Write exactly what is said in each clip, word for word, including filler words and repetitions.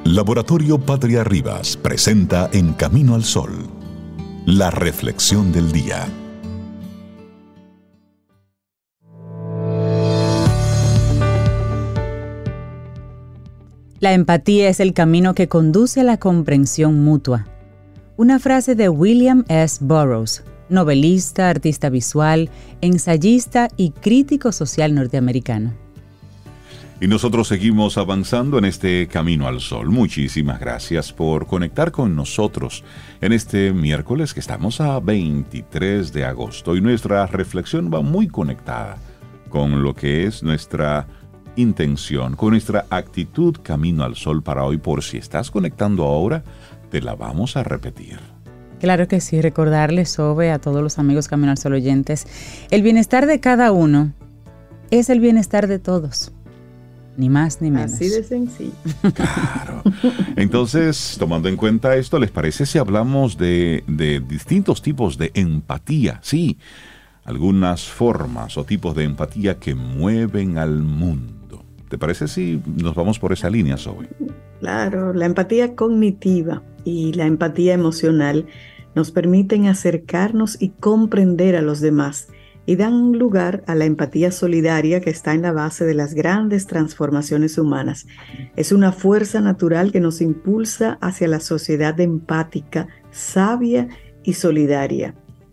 Laboratorio Patria Rivas presenta En Camino al Sol, la reflexión del día. La empatía es el camino que conduce a la comprensión mutua. Una frase de William S. Burroughs, novelista, artista visual, ensayista y crítico social norteamericano. Y nosotros seguimos avanzando en este Camino al Sol. Muchísimas gracias por conectar con nosotros en este miércoles que estamos a veintitrés de agosto. Y nuestra reflexión va muy conectada con lo que es nuestra intención, con nuestra actitud Camino al Sol para hoy. Por si estás conectando ahora, te la vamos a repetir. Claro que sí, recordarles, Sobe, a todos los amigos Camino al Sol oyentes, el bienestar de cada uno es el bienestar de todos. Ni más ni menos. Así de sencillo. Claro. Entonces, tomando en cuenta esto, ¿les parece si hablamos de, de distintos tipos de empatía? Sí, algunas formas o tipos de empatía que mueven al mundo. ¿Te parece si nos vamos por esa línea, Zoe? Claro, la empatía cognitiva y la empatía emocional nos permiten acercarnos y comprender a los demás, y dan lugar a la empatía solidaria que está en la base de las grandes transformaciones humanas. Es una fuerza natural que nos impulsa hacia la sociedad empática, sabia y solidaria.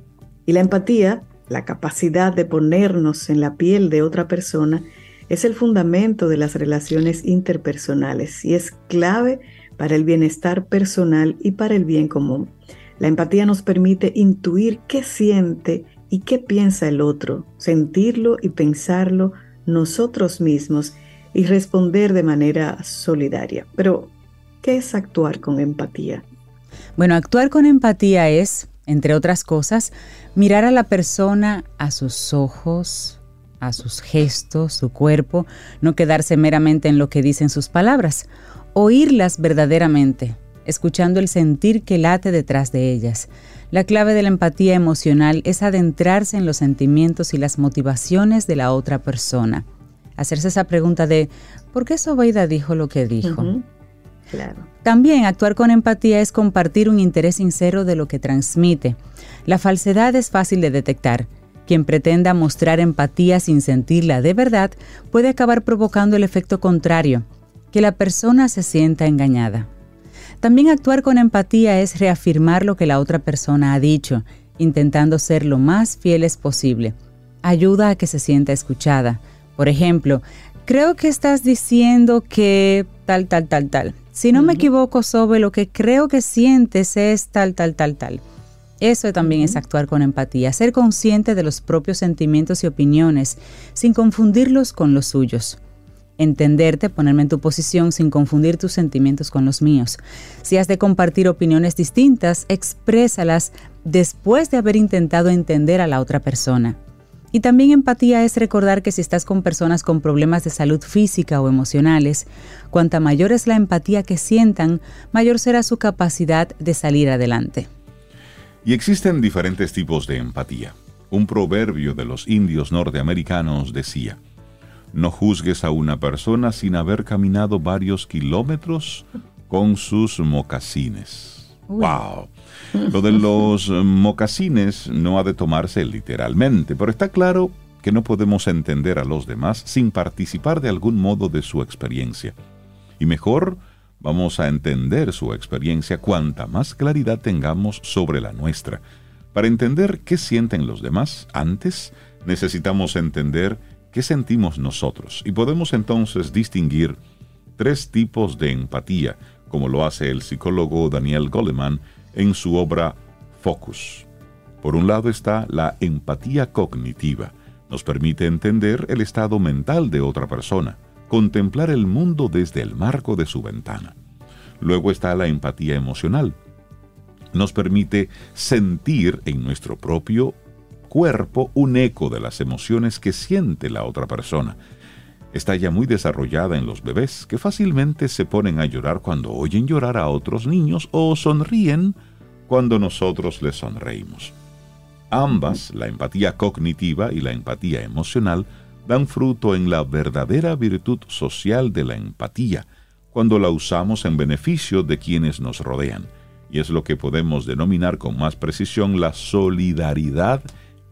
Y la empatía, la capacidad de ponernos en la piel de otra persona, es el fundamento de las relaciones interpersonales y es clave para el bienestar personal y para el bien común. La empatía nos permite intuir qué siente y qué piensa el otro, sentirlo y pensarlo nosotros mismos y responder de manera solidaria. Pero, ¿qué es actuar con empatía? Bueno, actuar con empatía es, entre otras cosas, mirar a la persona a sus ojos, a sus gestos, su cuerpo, no quedarse meramente en lo que dicen sus palabras, oírlas verdaderamente, escuchando el sentir que late detrás de ellas. La clave de la empatía emocional es adentrarse en los sentimientos y las motivaciones de la otra persona. Hacerse esa pregunta de ¿por qué Sobeida dijo lo que dijo? Uh-huh. Claro. También actuar con empatía es compartir un interés sincero de lo que transmite. La falsedad es fácil de detectar. Quien pretenda mostrar empatía sin sentirla de verdad puede acabar provocando el efecto contrario, que la persona se sienta engañada. También actuar con empatía es reafirmar lo que la otra persona ha dicho, intentando ser lo más fieles posible. Ayuda a que se sienta escuchada. Por ejemplo, creo que estás diciendo que tal, tal, tal, tal. Si no uh-huh. me equivoco, Sobe, lo que creo que sientes es tal, tal, tal, tal. Eso también uh-huh. es actuar con empatía, ser consciente de los propios sentimientos y opiniones, sin confundirlos con los suyos. Entenderte, ponerme en tu posición sin confundir tus sentimientos con los míos. Si has de compartir opiniones distintas, exprésalas después de haber intentado entender a la otra persona. Y también empatía es recordar que si estás con personas con problemas de salud física o emocionales, cuanta mayor es la empatía que sientan, mayor será su capacidad de salir adelante. Y existen diferentes tipos de empatía. Un proverbio de los indios norteamericanos decía: no juzgues a una persona sin haber caminado varios kilómetros con sus mocasines. Uy. ¡Wow! Lo de los mocasines no ha de tomarse literalmente, pero está claro que no podemos entender a los demás sin participar de algún modo de su experiencia. Y mejor vamos a entender su experiencia cuanta más claridad tengamos sobre la nuestra. Para entender qué sienten los demás, antes necesitamos entender ¿qué sentimos nosotros? Y podemos entonces distinguir tres tipos de empatía, como lo hace el psicólogo Daniel Goleman en su obra Focus. Por un lado está la empatía cognitiva. Nos permite entender el estado mental de otra persona, contemplar el mundo desde el marco de su ventana. Luego está la empatía emocional. Nos permite sentir en nuestro propio cuerpo un eco de las emociones que siente la otra persona. Está ya muy desarrollada en los bebés, que fácilmente se ponen a llorar cuando oyen llorar a otros niños o sonríen cuando nosotros les sonreímos. Ambas, la empatía cognitiva y la empatía emocional, dan fruto en la verdadera virtud social de la empatía, cuando la usamos en beneficio de quienes nos rodean. Y es lo que podemos denominar con más precisión la solidaridad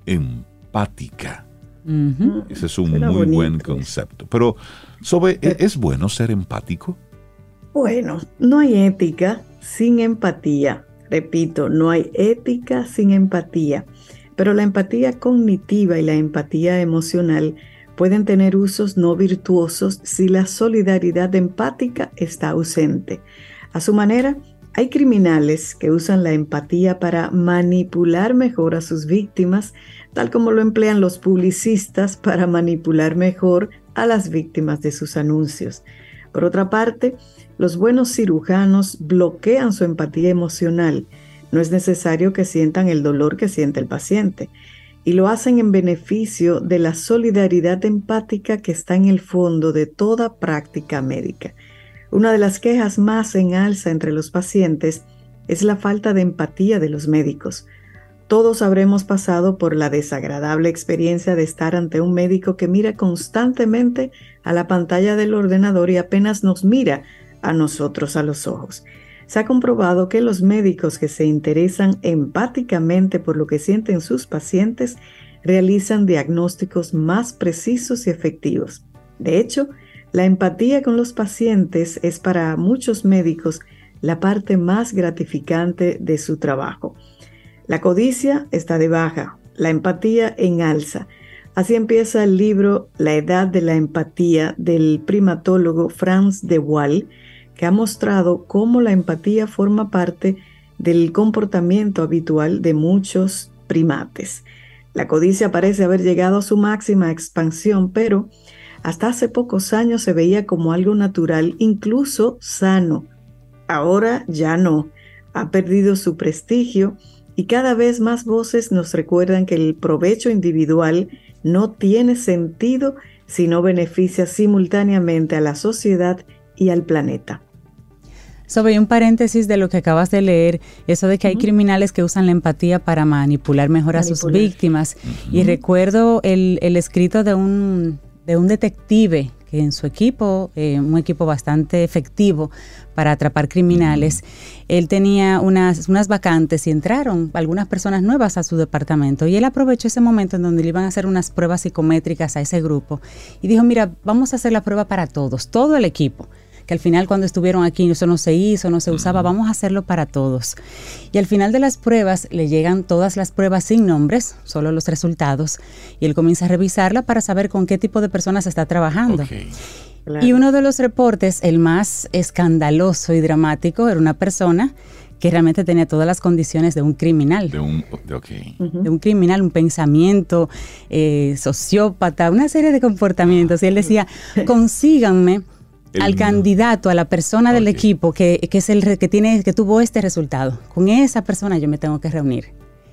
empática. Uh-huh. Ese es un Será muy bonito. Buen concepto. Pero, Sobe, ¿es bueno ser empático? Bueno, no hay ética sin empatía. Repito, no hay ética sin empatía. Pero la empatía cognitiva y la empatía emocional pueden tener usos no virtuosos si la solidaridad empática está ausente. A su manera, hay criminales que usan la empatía para manipular mejor a sus víctimas, tal como lo emplean los publicistas para manipular mejor a las víctimas de sus anuncios. Por otra parte, los buenos cirujanos bloquean su empatía emocional. No es necesario que sientan el dolor que siente el paciente, y lo hacen en beneficio de la solidaridad empática que está en el fondo de toda práctica médica. Una de las quejas más en alza entre los pacientes es la falta de empatía de los médicos. Todos habremos pasado por la desagradable experiencia de estar ante un médico que mira constantemente a la pantalla del ordenador y apenas nos mira a nosotros a los ojos. Se ha comprobado que los médicos que se interesan empáticamente por lo que sienten sus pacientes realizan diagnósticos más precisos y efectivos. De hecho, la empatía con los pacientes es para muchos médicos la parte más gratificante de su trabajo. La codicia está de baja, la empatía en alza. Así empieza el libro La edad de la empatía del primatólogo Frans de Waal, que ha mostrado cómo la empatía forma parte del comportamiento habitual de muchos primates. La codicia parece haber llegado a su máxima expansión, pero hasta hace pocos años se veía como algo natural, incluso sano. Ahora ya no, ha perdido su prestigio y cada vez más voces nos recuerdan que el provecho individual no tiene sentido si no beneficia simultáneamente a la sociedad y al planeta. Sobre un paréntesis de lo que acabas de leer, eso de que hay uh-huh. criminales que usan la empatía para manipular mejor manipular. a sus víctimas. Uh-huh. Y recuerdo el, el escrito de un, de un detective que en su equipo, eh, un equipo bastante efectivo para atrapar criminales, uh-huh. él tenía unas, unas vacantes y entraron algunas personas nuevas a su departamento y él aprovechó ese momento en donde le iban a hacer unas pruebas psicométricas a ese grupo y dijo, mira, vamos a hacer la prueba para todos, todo el equipo. Que al final cuando estuvieron aquí eso no se hizo, no se usaba, vamos a hacerlo para todos. Y al final de las pruebas le llegan todas las pruebas sin nombres, solo los resultados, y él comienza a revisarla para saber con qué tipo de personas está trabajando. Okay. Claro. Y uno de los reportes, el más escandaloso y dramático, era una persona que realmente tenía todas las condiciones de un criminal. De un, de, okay. uh-huh. de un criminal, un pensamiento, eh, sociópata, una serie de comportamientos. Y él decía, consíganme El al candidato, a la persona okay. del equipo que, que es el que tiene que tuvo este resultado. Con esa persona yo me tengo que reunir.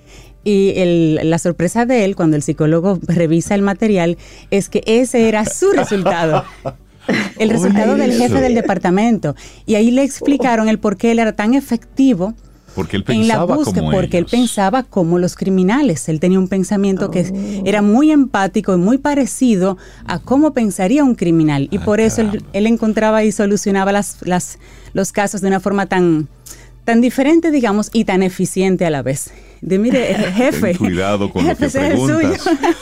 Y el, la sorpresa de él, cuando el psicólogo revisa el material, es que ese era su resultado. El resultado Oye, del jefe eso. del departamento. Y ahí le explicaron el por qué él era tan efectivo. Porque él pensaba en la búsqueda, como porque ellos. él pensaba como los criminales. Él tenía un pensamiento oh. que era muy empático y muy parecido a cómo pensaría un criminal. Y ah, por eso él, él encontraba y solucionaba las, las, los casos de una forma tan, tan diferente, digamos, y tan eficiente a la vez. De mire, jefe. Ten cuidado con jefe, lo que preguntas.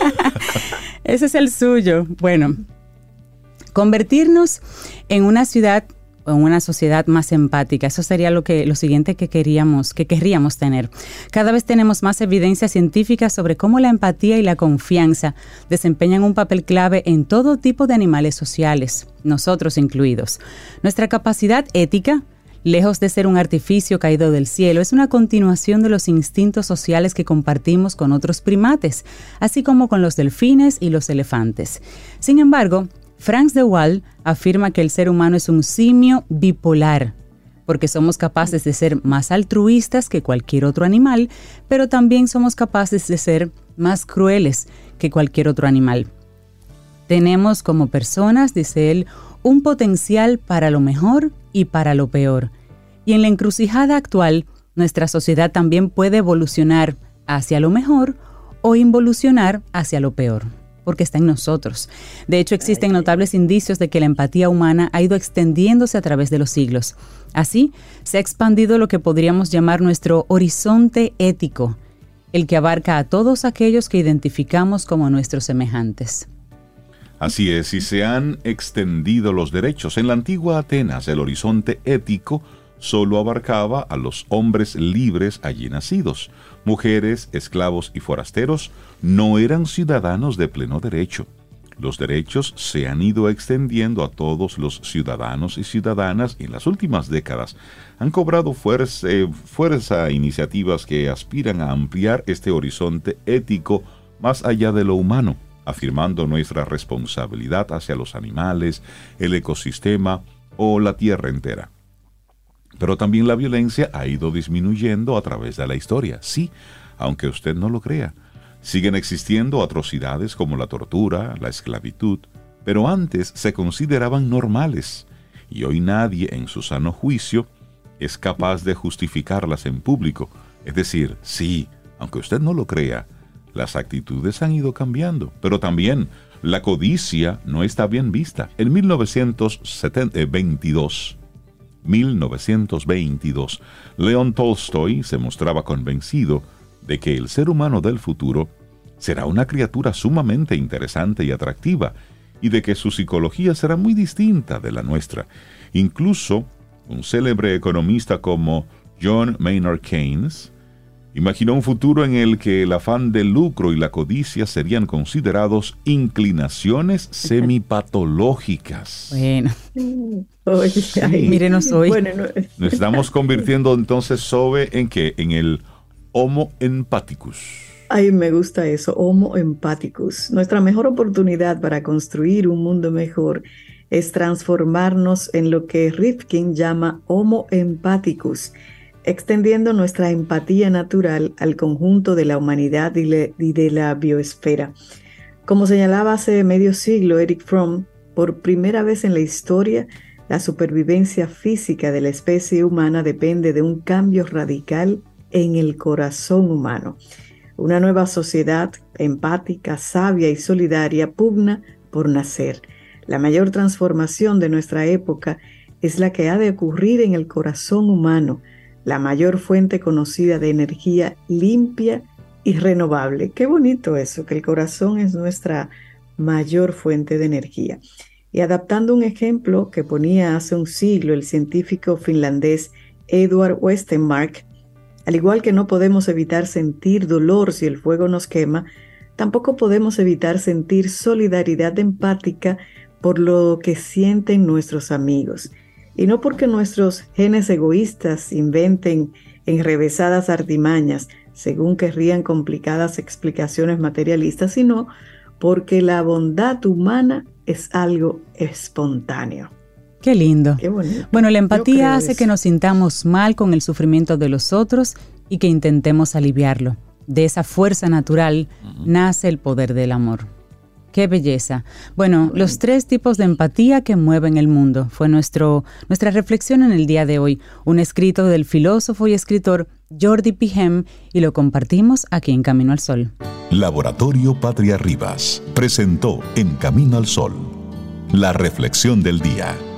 Ese es el suyo. Bueno, convertirnos en una ciudad en una sociedad más empática. Eso sería lo que lo siguiente que queríamos, que querríamos tener. Cada vez tenemos más evidencia científica sobre cómo la empatía y la confianza desempeñan un papel clave en todo tipo de animales sociales, nosotros incluidos. Nuestra capacidad ética, lejos de ser un artificio caído del cielo, es una continuación de los instintos sociales que compartimos con otros primates, así como con los delfines y los elefantes. Sin embargo, Frans de Waal afirma que el ser humano es un simio bipolar, porque somos capaces de ser más altruistas que cualquier otro animal, pero también somos capaces de ser más crueles que cualquier otro animal. Tenemos como personas, dice él, un potencial para lo mejor y para lo peor. Y en la encrucijada actual, nuestra sociedad también puede evolucionar hacia lo mejor o involucionar hacia lo peor. porque está en nosotros. De hecho, existen notables indicios de que la empatía humana ha ido extendiéndose a través de los siglos. Así, se ha expandido lo que podríamos llamar nuestro horizonte ético, el que abarca a todos aquellos que identificamos como nuestros semejantes. Así es, y se han extendido los derechos. En la antigua Atenas, el horizonte ético solo abarcaba a los hombres libres allí nacidos. Mujeres, esclavos y forasteros no eran ciudadanos de pleno derecho. Los derechos se han ido extendiendo a todos los ciudadanos y ciudadanas y en las últimas décadas han cobrado fuerza, eh, fuerza iniciativas que aspiran a ampliar este horizonte ético más allá de lo humano, afirmando nuestra responsabilidad hacia los animales, el ecosistema o la tierra entera. Pero también la violencia ha ido disminuyendo a través de la historia, sí, aunque usted no lo crea. Siguen existiendo atrocidades como la tortura, la esclavitud, pero antes se consideraban normales, y hoy nadie en su sano juicio es capaz de justificarlas en público. Es decir, sí, aunque usted no lo crea, las actitudes han ido cambiando, pero también la codicia no está bien vista. En mil novecientos veintidós, mil novecientos veintidós, León Tolstoy se mostraba convencido de que el ser humano del futuro será una criatura sumamente interesante y atractiva, y de que su psicología será muy distinta de la nuestra. Incluso un célebre economista como John Maynard Keynes imaginó un futuro en el que el afán de lucro y la codicia serían considerados inclinaciones semipatológicas. Bueno. Oye, sí. Mírenos hoy. Bueno, no. Nos estamos convirtiendo entonces, Sobe, ¿en qué? En el Homo empathicus. Ay, me gusta eso, Homo empathicus. Nuestra mejor oportunidad para construir un mundo mejor es transformarnos en lo que Rifkin llama Homo empathicus, extendiendo nuestra empatía natural al conjunto de la humanidad y, le, y de la biosfera. Como señalaba hace medio siglo Erich Fromm, por primera vez en la historia, la supervivencia física de la especie humana depende de un cambio radical en el corazón humano. Una nueva sociedad empática, sabia y solidaria pugna por nacer. La mayor transformación de nuestra época es la que ha de ocurrir en el corazón humano, la mayor fuente conocida de energía limpia y renovable. Qué bonito eso, que el corazón es nuestra mayor fuente de energía. Y adaptando un ejemplo que ponía hace un siglo el científico finlandés Edward Westermarck, al igual que no podemos evitar sentir dolor si el fuego nos quema, tampoco podemos evitar sentir solidaridad empática por lo que sienten nuestros amigos. Y no porque nuestros genes egoístas inventen enrevesadas artimañas, según querrían complicadas explicaciones materialistas, sino porque la bondad humana es algo espontáneo. Qué lindo. Qué bonito. Bueno, la empatía hace eso. que nos sintamos mal con el sufrimiento de los otros y que intentemos aliviarlo. De esa fuerza natural uh-huh. nace el poder del amor. ¡Qué belleza! Bueno, bueno, los tres tipos de empatía que mueven el mundo fue nuestro, nuestra reflexión en el día de hoy. Un escrito del filósofo y escritor Jordi Pijem y lo compartimos aquí en Camino al Sol. Laboratorio Patria Rivas presentó En Camino al Sol la reflexión del día.